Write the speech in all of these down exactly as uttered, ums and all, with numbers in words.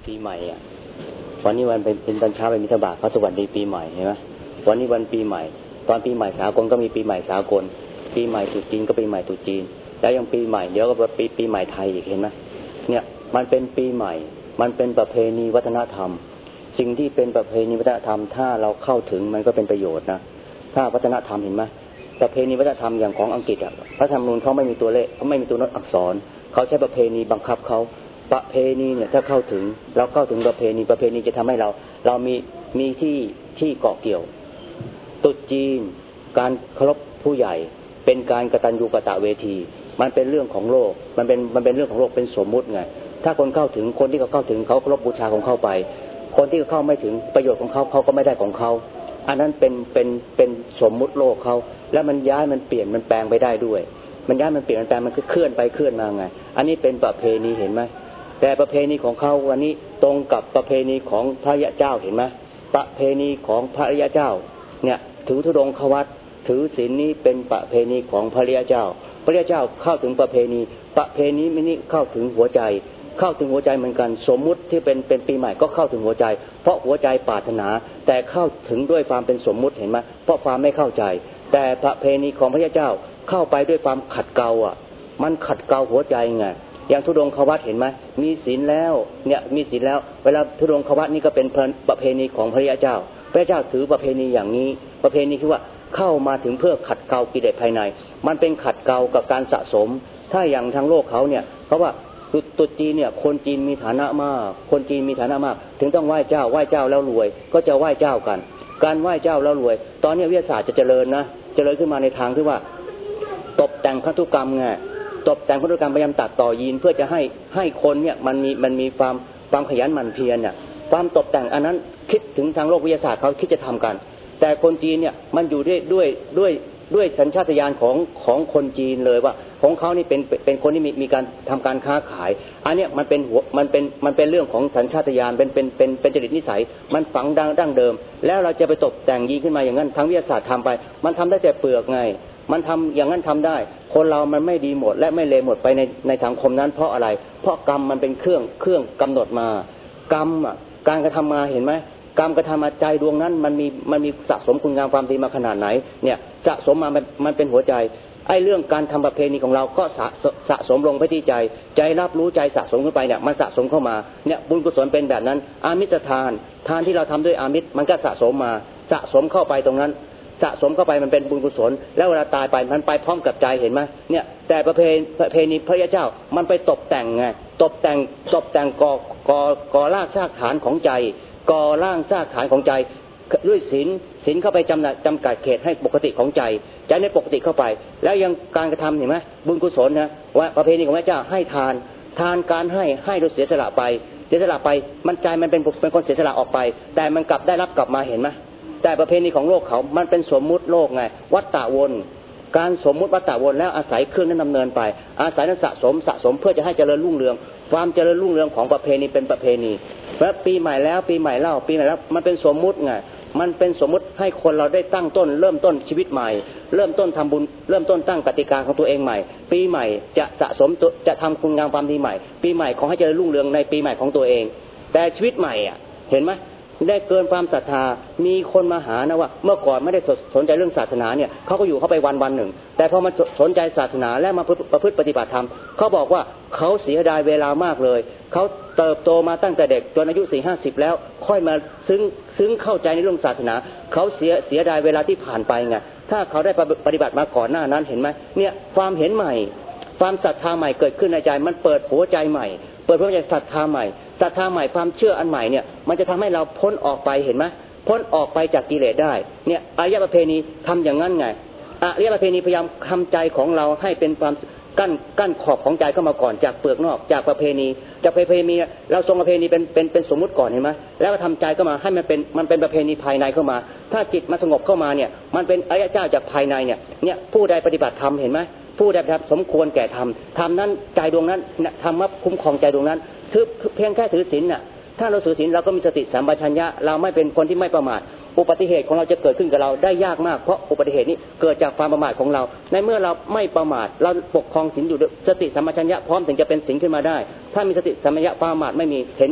ปีใหม่อ่ะวันนี้วันเป็นเป็นตอนเช้าเป็นมิถบาทพระสวัสดีปีใหม่เห็นไหมวันนี้วันปีใหม่ตอนปีใหม่สากลก็มีปีใหม่สากลปีใหม่ตรุษจีนก็ปีใหม่ตรุษจีนแล้วยังปีใหม่เดี๋ยวก็ปีปีใหม่ไทยอีกเห็นไหมเนี่ยมันเป็นปีใหม่มันเป็นประเพณีวัฒนธรรมสิ่งที่เป็นประเพณีวัฒนธรรมถ้าเราเข้าถึงมันก็เป็นประโยชน์นะถ้าวัฒนธรรมเห็นไหมประเพณีวัฒนธรรมอย่างของอังกฤษอ่ะพระธรรมนูญเขาไม่มีตัวเลขเขาไม่มีตัวนักอักษรเขาใช้ประเพณีบังคับเขาประเพณีเนี่ยถ้าเข้าถึงเราเข้าถึงประเพณีประเพณีจะทำให้เราเรามีมีที่ที่เกาะเกี่ยวตรุษจีนการเคารพผู้ใหญ่เป็นการกตัญญูกตเวทีมันเป็นเรื่องของโลกมันเป็นมันเป็นเรื่องของโลกเป็นสมมุติไงถ้าคนเข้าถึงคนที่เขาเข้าถึงเขาเคารพบูชาของเขาไปคนที่เขาเข้าไม่ถึงประโยชน์ของเขาเขาก็ไม่ได้ของเขาอันนั้นเป็นเป็นเป็นสมมุติโลกเขาแล้วมันย้ายมันเปลี่ยนมันแปลงไปได้ด้วยมันย้ายมันเปลี่ยนมันแปลงมันคือเคลื่อนไปเคลื่อนมาไงอันนี้เป็นประเพณีเห็นไหมแต่ประเพณีของเขาวันนี้ตรงกับประเพณีของพระยะเจ้าเห็นไหมประเพณีของพระยะเจ้าเนี่ยถือธุดงควัตรถือศีลนี้เป็นประเพณีของพระยะเจ้าพระยะเจ้าเข้าถึงประเพณีประเพณีนี้เข้าถึงหัวใจเข้าถึงหัวใจเหมือนกันสมมุติที่เป็นเป็นปีใหม่ก็เข้าถึงหัวใจเพราะหัวใจปรารถนาแต่เข้าถึงด้วยความเป็นสมมุติเห็นไหมเพราะความไม่เข้าใจแต่ประเพณีของพระยะเจ้าเข้าไปด้วยความขัดเกลาอ่ะมันขัดเกลาหัวใจไงอย่างธุดงควัตรเห็นไหมมีศีลแล้วเนี่ยมีศีลแล้วเวลาธุดงควัตรนี่ก็เป็นประเพณีของพระยะเจ้าพระยะเจ้าถือประเพณีอย่างนี้ประเพณีคือว่าเข้ามาถึงเพื่อขัดเกลากิเลสภายในมันเป็นขัดเกลากับการสะสมถ้าอย่างทางโลกเขาเนี่ยเพราะว่าตุจีนเนี่ยคนจีนมีฐานะมากคนจีนมีฐานะมากถึงต้องไหว้เจ้าไหว้เจ้าแล้วรวยก็จะไหว้เจ้ากันการไหว้เจ้าแล้วรวยตอนนี้วิทยาศาสตร์จะเจริญนะเจริญขึ้นมาในทางที่ว่าตกแต่งพันธุกรรมไงตกแต่งพันธุกรรมพยายามตัดต่อยีนเพื่อจะให้ให้คนเนี่ยมันมีมันมีความความขยันหมั่นเพียรเนี่ยความตกแต่งอันนั้นคิดถึงทางโลกวิทยาศาสตร์เขาคิดจะทำกันแต่คนจีนเนี่ยมันอยู่ด้วยด้วยด้วยด้วยสัญชาตญาณของของคนจีนเลยว่าของเขานี่เป็นเป็นคนที่มีมีการทำการค้าขายอันเนี้ยมันเป็นหัวมันเป็นมันเป็นเรื่องของสัญชาตญาณเป็นเป็นเป็นเป็นจริตนิสัยมันฝังดังดั้งเดิมแล้วเราจะไปตกแต่งยีนขึ้นมาอย่างนั้นทางวิทยาศาสตร์ทำไปมันทำได้แต่เปลือกไงมันทำอย่างนั้นทำได้คนเรามันไม่ดีหมดและไม่เลวหมดไปในในสังคมนั้นเพราะอะไรเพราะกรรมมันเป็นเครื่องเครื่องกำหนดมากรรมอ่ะการกระทำมาเห็นไหมกรรมกระทำมาใจดวงนั้นมันมีมันมีสะสมคุณงามความดีมาขนาดไหนเนี่ยสะสมมามันมันเป็นหัวใจไอ้เรื่องการทำประเพณีของเราก็สะสะสมลงไปที่ใจใจรับรู้ใจสะสมขึ้นไปเนี่ยมันสะสมเข้ามาเนี่ยบุญกุศลเป็นแบบนั้นอามิตรทานทานที่เราทำด้วยอามิตรมันก็สะสมมาสะสมเข้าไปตรงนั้นสะสมเข้าไปมันเป็นบุญกุศลแล้วเวลาตายไปมันไปพร้อมกับใจเห็นไหมเนี่ยแต่ประเพณีประเพณีพระยาเจ้ามันไปตกแต่งไงตกแต่งตกแต่งก่อก่อก่อรากรากฐานของใจก่อร่างรากฐานของใจด้วยศีลศีลเข้าไปจำจำกัดเขตให้ปกติของใจใจในปกติเข้าไปแล้วยังการกระทำเห็นไหมบุญกุศลนะว่าประเพณีของพระเจ้าให้ทานทานการให้ให้โดยเสียสละไปเสียสละไปมันใจมันเป็นเป็นคนเสียสละออกไปแต่มันกลับได้รับกลับมาเห็นไหมแต่ประเพณีของโลกเขามันเป็นสมมุติโลกไงวัฏฏะวนการสมมุติวัฏฏะวนแล้วอาศัยเครื่องนั้นดำเนินไปอาศัยนั้นสะสมสะสมเพื่อจะให้เจริญรุ่งเรืองความเจริญรุ่งเรืองของประเพณีเป็นประเพณีแล้วปีใหม่แล้วปีใหม่เล่าปีใหม่แล้วมันเป็นสมมุติไงมันเป็นสมมุติให้คนเราได้ตั้งต้นเริ่มต้นชีวิตใหม่เริ่มต้นทำบุญเริ่มต้นตั้งกติกาของตัวเองใหม่ปีใหม่จะสะสมจะทำคุณงามความดีใหม่ปีใหม่ขอให้เจริญรุ่งเรืองในปีใหม่ของตัวเองแต่ชีวิตใหม่อ่ะเห็นไหมได้เกินความศรัทธามีคนมาหานะว่าเมื่อก่อนไม่ได้สนใจเรื่องศาสนาเนี่ยเขาก็อยู่เข้าไปวันวันหนึ่งแต่พอมาสนใจศาสนาและมาประพฤติปฏิบัติธรรมเขาบอกว่าเขาเสียดายเวลามากเลยเขาเติบโตมาตั้งแต่เด็กจนอายุสี่ห้าสิบแล้วค่อยมาซึ้งซึ้งเข้าใจในเรื่องศาสนาเขาเสียเสียดายเวลาที่ผ่านไปไงถ้าเขาได้ปฏิบัติมาก่อนหน้านั้นเห็นไหมเนี่ยความเห็นใหม่ความศรัทธาใหม่เกิดขึ้นในใจมันเปิดหัวใจใหม่เปิดหัวใจศรัทธาใหม่ศรัทธาใหม่ความเชื่ออันใหม่เนี่ยมันจะทำให้เราพ้นออกไปเห็นไหมพ้นออกไปจากกิเลสได้เนี่ยอริยประเพณีทำอย่างนั้นไงอริยประเพณีพยายามทำใจของเราให้เป็นความกั้นกั้นขอบของใจเข้ามาก่อนจากเปลือกนอกจากประเพณีจากประเพณีเราทรงประเพณีเป็นเป็นเป็นสมมุติก่อนเห็นไหมแล้วก็ทำใจเข้ามาให้มันเป็นมันเป็นประเพณีภายในเข้ามาถ้าจิตมาสงบเข้ามาเนี่ยมันเป็นอริยเจ้าจากภายในเนี่ยเนี่ยผู้ใดปฏิบัติธรรมเห็นไหมผู้ใดครับสมควรแก่ธรรมธรรมนั้นใจดวงนั้นธรรมะคุ้มครองใจดวงนั้นถือเพียงแค่ถือศีลน่ะถ้าเราถือศีลเราก็มีสติสัมปชัญญะเราไม่เป็นคนที่ไม่ประมาทอุบัติเหตุของเราจะเกิดขึ้นกับเราได้ยากมากเพราะอุบัติเหตุนี้เกิดจากความประมาทของเราในเมื่อเราไม่ประมาทเราปกครองศีลอยู่สติสัมปชัญญะพร้อมถึงจะเป็นศีลขึ้นมาได้ถ้ามีสติสัมปชัญญะประมาทไม่มีเห็นไหม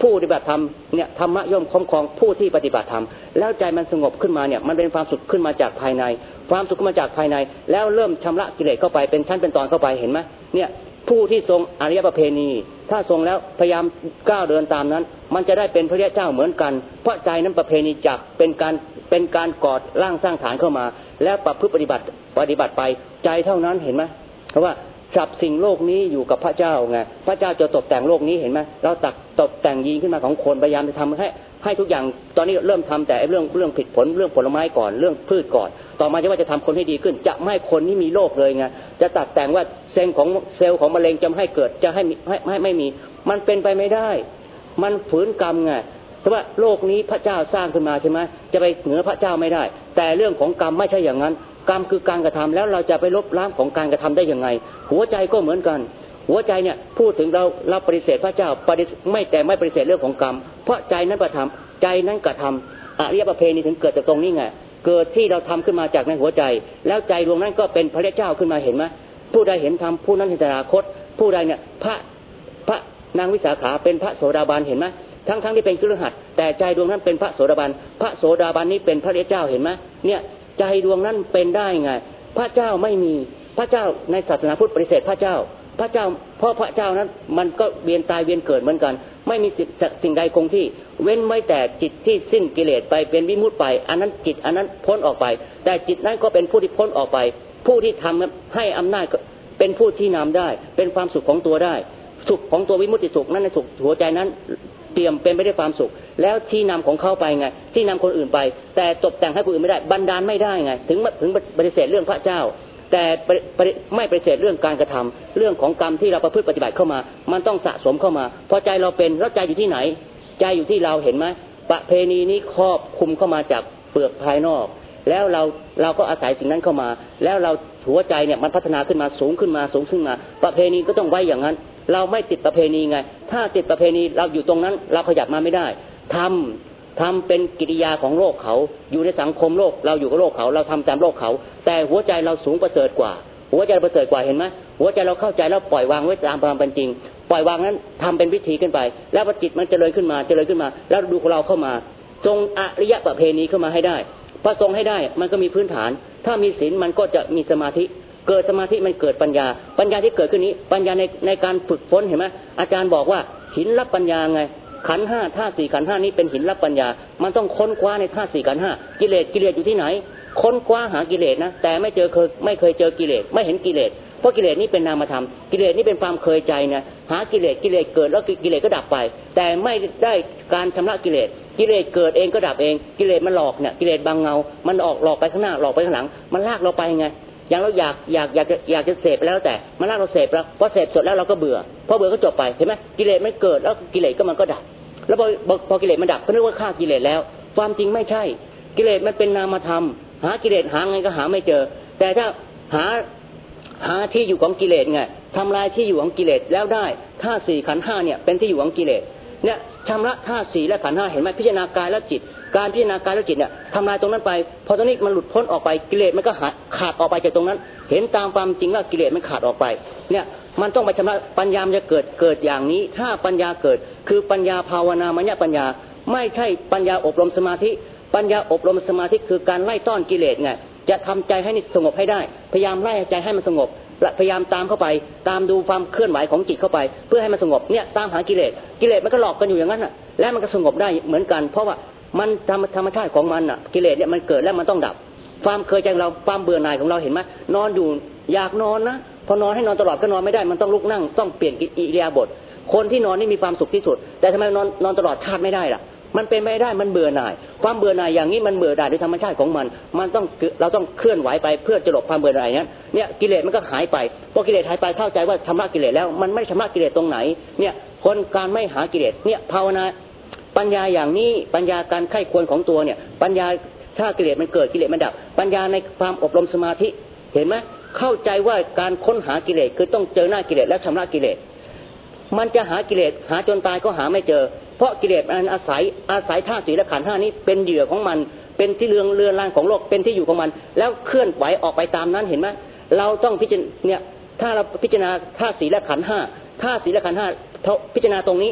ผู้ปฏิบัติธรรมเนี่ยธรรมะย่อมคุ้มครองผู้ที่ปฏิบัติธรรมแล้วใจมันสงบขึ้นมาเนี่ยมันเป็นความสุขขึ้นมาจากภายในความสุขขึ้นมาจากภายในแล้วเริ่มชำระกิเลสเข้าไปเป็นชั้นเป็นตอนเข้าไปเห็นไหมเนี่ยผู้ที่ทรงอริยประเพณีถ้าทรงแล้วพยายามก้าวเดินตามนั้นมันจะได้เป็นพระเจ้าเหมือนกันเพราะใจนั้นประเพณีจักเป็นการเป็นการก่อร่างสร้างฐานเข้ามาแล้วประพฤติปฏิบัติปฏิบัติไปใจเท่านั้นเห็นไหมเพราะว่าสับสิ่งโลกนี้อยู่กับพระเจ้าไงพระเจ้าจะตกแต่งโลกนี้เห็นไหมเราตักตกแต่งยีนขึ้นมาของคนพยายามจะทำให้ให้ทุกอย่างตอนนี้เริ่มทำแต่เรื่องเรื่องผิดผลเรื่องผลไม้ก่อนเรื่องพืชก่อนต่อมาจะว่าจะทำคนให้ดีขึ้นจะไม่ให้คนที่มีโรคเลยไงจะตัดแต่งว่าเซลล์ของเซลล์ของมะเร็งจะไม่ให้เกิดจะให้ให้ให้ไม่มีมันเป็นไปไม่ได้มันฝืนกรรมไงเพราะว่าโลกนี้พระเจ้าสร้างขึ้นมาใช่ไหมจะไปเหนือพระเจ้าไม่ได้แต่เรื่องของกรรมไม่ใช่อย่างนั้นกรรมคือการกระทำแล้วเราจะไปลบล้างของการกระทำได้ยังไงหัวใจก็เหมือนกันหัวใจเนี่ยพูดถึงเราเราปฏิเสธพระเจ้าปฏิไม่แต่ไม่ปฏิเสธเรื่องของกรรมเพราะใจนั้นกระทำใจนั้นกระทำอริยประเพณีถึงเกิดจากตรงนี้ไงเกิดที่เราทำขึ้นมาจากในหัวใจแล้วใจดวงนั้นก็เป็นพระเจ้าขึ้นมาเห็นไหมผู้ใดเห็นธรรมผู้นั้นเห็นอนาคตผู้ใดเนี่ยพระพระนางวิสาขาเป็นพระโสดาบันเห็นไหมทั้งทั้งที่เป็นคฤหัสถ์แต่ใจดวงนั้นเป็นพระโสดาบันพระโสดาบันนี้เป็นพระเจ้าเห็นไหมเนี่ยใจดวงนั้นเป็นได้ไงพระเจ้าไม่มีพระเจ้าในศาสนาพุทธปฏิเสธพระเจ้าพระเจ้าเพราะพระเจ้านั้นมันก็เวียนตายเวียนเกิดเหมือนกันไม่มีสิ่งใดคงที่เว้นไว้แต่จิตที่สิ้นกิเลสไปเป็นวิมุตติไปอันนั้นจิตอันนั้นพ้นออกไปแต่จิตนั้นก็เป็นผู้ที่พ้นออกไปผู้ที่ทำให้อำนาจเป็นผู้ที่นำได้เป็นความสุขของตัวได้สุขของตัววิมุตติสุขนั้นในสุขหัวใจนั้นเตรียมเป็นไปด้วยความสุขแล้วที่นำของเขาไปไงที่นำคนอื่นไปแต่ตกแต่งให้คนอื่นไม่ได้บันดาลไม่ได้ไงถึงถึงปฏิเสธเรื่องพระเจ้าแต่ไม่ปฏิเสธเรื่องการกระทำเรื่องของกรรมที่เราประพฤติปฏิบัติเข้ามามันต้องสะสมเข้ามาพอใจเราเป็นแล้วใจอยู่ที่ไหนใจอยู่ที่เราเห็นไหมประเพณีนี้ครอบคุมเข้ามาจากเปลือกภายนอกแล้วเราเราก็อาศัยสิ่งนั้นเข้ามาแล้วเราหัวใจเนี่ยมันพัฒนาขึ้นมาสูงขึ้นมาสูงขึ้นมาประเพณีก็ต้องไว้อย่างนั้นเราไม่ติดประเพณีไงถ้าติดประเพณีเราอยู่ตรงนั้นเราขยับมาไม่ได้ทำทำเป็นกิริยาของโลกเขาอยู่ในสังคมโลกเราอยู่กับโลกเขาเราทำตามโลกเขาแต่หัวใจเราสูงประเสริฐกว่าหัวใจเราประเสริฐกว่าเห็นไหมหัวใจเราเข้าใจแล้วปล่อยวางไว้ตามความเป็นจริงปล่อยวางนั้นทำเป็นวิธีขึ้นไปแล้วพอจิตมันเจริญขึ้นมาเจริญขึ้นมาแล้วดูของเราเข้ามาทรงอริยประเพณีเข้ามาให้ได้พอทรงให้ได้มันก็มีพื้นฐานถ้ามีศีลมันก็จะมีสมาธิเกิดสมาธิมันเกิดปัญญาปัญญาที่เกิดขึ้นนี้ปัญญาในในการฝึกฝนเห็นไหมอาจารย์บอกว่าหินรับปัญญาไงขันธ์ห้าธาตุสี่ขันธ์ห้านี้เป็นหินรับปัญญามันต้องค้นคว้าในธาตุสี่ขันธ์ห้ากิเลสกิเลสอยู่ที่ไหนค้นคว้าหากิเลสนะแต่ไม่เจอเคยไม่เคยเจอกิเลสไม่เห็นกิเลสเพราะกิเลสนี้เป็นนามธรรมกิเลสนี้เป็นความเคยใจนะหากิเลสกิเลสเกิดแล้วกิเลสก็ดับไปแต่ไม่ได้การชำระกิเลสกิเลสเกิดเองก็ดับเองกิเลสมันหลอกเนี่ยกิเลสบางเงามันออกหลอกไปข้างหน้าหลอกไปข้างหลังมันลากเราไปไงอย่างเราอยากอยากอยากจะอยากจะเสพแล้วแต่มันลากเราเสพแล้วพอเสพเสร็จแล้วเราก็เบื่อพอเบื่อก็จบไปเห็นไหมกิเลสมันเกิดแล้วกิเลสก็มันก็ดับแล้วพอพอกิเลสมันดับก็นึกว่าฆ่ากิเลสแล้วความจริงไม่ใช่กิเลสมันเป็นนามธรรมหากิเลสหาไงก็หาไม่เจอแต่ถ้าหาหาที่อยู่ของกิเลสไงทำลายที่อยู่ของกิเลสแล้วได้ธาตุสี่ขันธ์ห้าเนี่ยเป็นที่อยู่ของกิเลสเนี่ยชำระธาตุสี่และขันธ์ห้าเห็นไหมพิจารณากายและจิตการพิจารณากายและจิตเนี่ยทำลายตรงนั้นไปพอตรงนี้มันหลุดพ้นออกไปกิเลสมันก็ขาดออกไปจากตรงนั้นเห็นตามความจริงว่ากิเลสมันขาดออกไปเนี่ยมันต้องไปชำระปัญญาจะเกิดเกิดอย่างนี้ถ้าปัญญาเกิดคือปัญญาภาวนามัญญปัญญาไม่ใช่ปัญญาอบรมสมาธิปัญญาอบรมสมาธิคือการไล่ต้อนกิเลสไงจะทำใจให้สงบให้ได้พยายามไล่ใจให้มันสงบพยายามตามเข้าไปตามดูความเคลื่อนไหวของจิตเข้าไปเพื่อให้มันสงบเนี่ยตามหากิเลสกิเลสมันก็หลอกกันอยู่อย่างนั้นน่ะและมันก็สงบได้เหมือนกันเพราะว่ามันธรรมธรรมชาติของมันน่ะกิเลสเนี่ยมันเกิดแล้วมันต้องดับความเคยใจเราความเบื่อหน่ายของเราเห็นไหมนอนอยู่อยากนอนนะพอนอนให้นอนตลอดก็นอนไม่ได้มันต้องลุกนั่งต้องเปลี่ยนอิริยาบถคนที่นอนนี่มีความสุขที่สุดแต่ทำไมนอนนอนตลอดชาติไม่ได้ล่ะมันเป็นไม่ได้มันเบื่อหน่ายความเบื่อหน่ายอย่างนี้มันเบื่อหน่ายโดยธรรมชาติของมันมันต้องเราต้องเคลื่อนไหวไปเพื่อจะหลบความเบื่อหน่ายนั้นเนี่ยกิเลสมันก็หายไปพอกิเลสหายไปเข้าใจว่าชำระกิเลสแล้วมันไม่ชำระกิเลสตรงไหนเนี่ยคนการไม่หากิเลสเนี่ยภาวนาปัญญาอย่างนี้ปัญญาการไข้ควรของตัวเนี่ยปัญญาถ้ากิเลสมันเกิดกิเลสมันดับปัญญาในความอบรมสมาธิเห็นไหมเข้าใจว่าการค้นหากิเลสคือต้องเจอหน้ากิเลสแล้วชำระกิเลสมันจะหากิเลสหาจนตายก็หาไม่เจอเพราะกิเลสมันอาศัยอาศัยธาตุสี่และขันธ์ห้านี้เป็นเหยื่อของมันเป็นที่เรืองเรือนร่างของโลกเป็นที่อยู่ของมันแล้วเคลื่อนไหวออกไปตามนั้นเห็นไหมเราต้องพิจารณาเนี่ยถ้าเราพิจารณาธาตุสี่และขันธ์ห้าธาตุสี่และขันธ์ห้าพิจารณาตรงนี้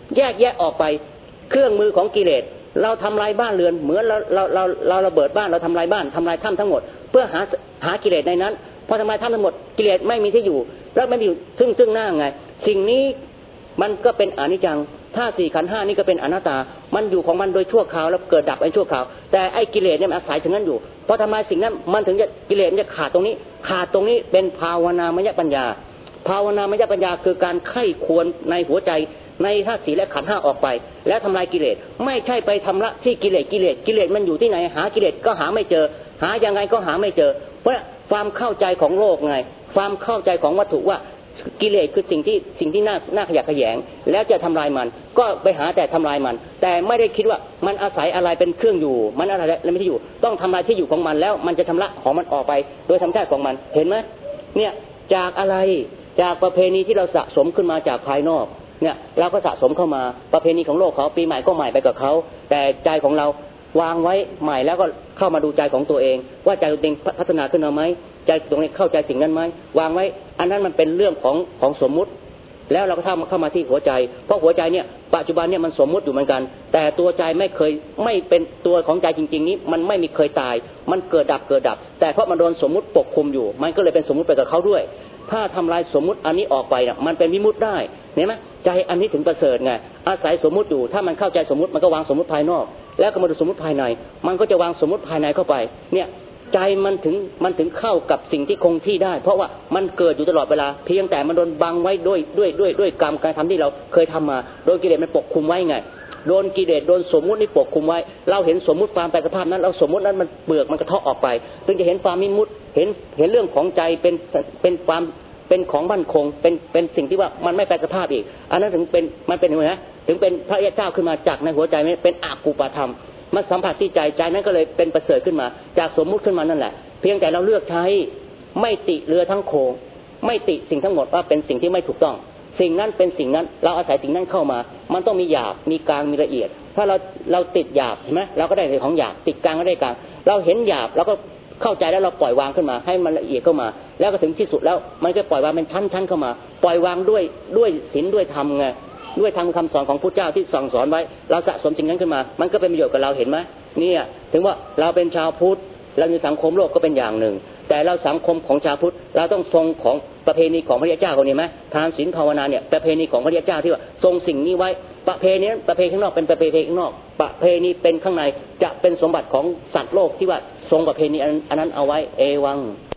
แยกแยะออกไปเครื่องมือของกิเลสเราทำลายบ้านเรือนเหมือนเราเราเราเราระเบิดบ้านเราทำลายบ้านทำลายถ้ำทั้งหมดเพื่อหาหากิเลสในนั้นพอทำลายถ้ำทั้งหมดกิเลสไม่มีที่อยู่แล้วไม่มีอยู่ซึ่งซึ่งหน้าไงสิ่งนี้มันก็เป็นอนิจจังถ้าสี่ขันธ์ห้านี่ก็เป็นอนัตตามันอยู่ของมันโดยชั่วคราวแล้วเกิดดับไอ้ชั่วคราวแต่ไอ้กิเลสเนี่ยมันอาศัยถึงนั้นอยู่พอทำลายสิ่งนั้นมันถึงจะกิเลสมันจะขาดตรงนี้ขาดตรงนี้เป็นภาวนามยปัญญาภาวนามยปัญญาคือการไข้ควรในหัวใจในธาตุสี่และขันธ์ห้าออกไปแล้วทำลายกิเลสไม่ใช่ไปทำละที่กิเลสกิเลสกิเลสมันอยู่ที่ไหนหากิเลสก็หาไม่เจอหายังไงก็หาไม่เจอเพราะความเข้าใจของโลกไงความเข้าใจของวัตถุว่ากิเลสคือสิ่งที่สิ่งที่น่าน่าขยะแขยงแล้วจะทำลายมันก็ไปหาแต่ทำลายมันแต่ไม่ได้คิดว่ามันอาศัยอะไรเป็นเครื่องอยู่มันอะไรแล้วไม่ที่อยู่ต้องทำลายที่อยู่ของมันแล้วมันจะทำละของมันออกไปโดยธรรมชาติของมันเห็นไหมเนี่ยจากอะไรจากประเพณีที่เราสะสมขึ้นมาจากภายนอกเนี่ยเราก็สะสมเข้ามาประเพณีของโลกเขาปีใหม่ก็ใหม่ไปกับเขาแต่ใจของเราวางไว้ใหม่แล้วก็เข้ามาดูใจของตัวเองว่าใจตัวเองพัฒนาขึ้นมาไหมใจตรงนี้เข้าใจสิ่งนั้นไหมวางไว้อันนั้นมันเป็นเรื่องของของสมมุติแล้วเราก็เข้าเข้ามาที่หัวใจเพราะหัวใจเนี่ยปัจจุบันเนี่ยมันสมมุติอยู่เหมือนกันแต่ตัวใจไม่เคยไม่เป็นตัวของใจจริงๆนี้มันไม่มีเคยตายมันเกิดดับเกิดดับแต่เพราะมันโดนสมมุติปกคลุมอยู่มันก็เลยเป็นสมมุติไปกับเขาด้วยถ้าทำลายสมมุติอันนี้ออกไปน่ะมันเป็นวิมุตติได้เห็นไหมใจอันนี้ถึงประเสริฐไงอาศัยสมมุติอยู่ถ้ามันเข้าใจสมมุติมันก็วางสมมุติภายนอกแล้วก็มาดูสมมุติภายในมันก็จะวางสมมุติภายในเข้าไปเนี่ยใจมันถึงมันถึงเข้ากับสิ่งที่คงที่ได้เพราะว่ามันเกิดอยู่ตลอดเวลาเพียงแต่มันโดนบังไว้ด้วยด้วยด้วยด้วยกรรมการทำที่เราเคยทำมาโดนกิเลสมันปกคลุมไว้ไงโดนกิเลสโดนสมมุตินี่ปกคลุมไว้เราเห็นสมมุติความแปรสภาพนั้นเราสมมุตินั้นมันเปลือกมันกระเทาะออกไปถึงจะเห็นความมิมุติเห็นเห็นเรื่องของใจเป็นเป็นความเป็นของมั่นคงเป็นเป็นสิ่งที่ว่ามันไม่แปรสภาพอีกอันนั้นถึงเป็นมันเป็นยังไงนะถึงเป็นพระเจ้าขึ้นมาจากในหัวใจเป็นอากูปธรรมมันสัมผัสที่ใจใจนั้นก็เลยเป็นประเสริฐขึ้นมาจากสมมุติขึ้นมานั่นแหละเพียงแต่เราเลือกใช้ไม่ติเรือทั้งโคไม่ติสิ่งทั้งหมดว่าเป็นสิ่งที่ไม่ถูกต้องสิ่งนั้นเป็นสิ่งนั้นเราอาศัยสิ่งนั้นเข้ามามันต้องมีหยาบมีกลางมีละเอียดถ้าเราเราติดหยาบเห็นไหมเราก็ได้ของหยาบติดกลางก็ได้กลางเราเห็นหยาบเราก็เข้าใจแล้วเราปล่อยวางขึ้นมาให้มันละเอียดเข้ามาแล้วก็ถึงที่สุดแล้วมันก็ปล่อยวางเป็นชั้นๆเข้ามาปล่อยวางด้วยด้วยศีลด้วยธรรมไงด้วยทางคำสอนของพระเจ้าที่สั่งสอนไว้เราสะสมสิ่งนั้นขึ้นมามันก็เป็นประโยชน์กับเราเห็นไหมเนี่ยถึงว่าเราเป็นชาวพุทธเราอยู่สังคมโลกก็เป็นอย่างหนึ่งแต่เราสังคมของชาวพุทธเราต้องทรงของประเพณีของพระเจ้าคนนี้ไหมทานศีลภาวนาเนี่ยประเพณีของพระเจ้าที่ว่าทรงสิ่งนี้ไว้ประเพณีประเพณีข้างนอกเป็นประเพณีข้างนอกประเพณีเป็นข้างในจะเป็นสมบัติของสัตว์โลกที่ว่าทรงประเพณีอันนั้นเอาไว้เอวัง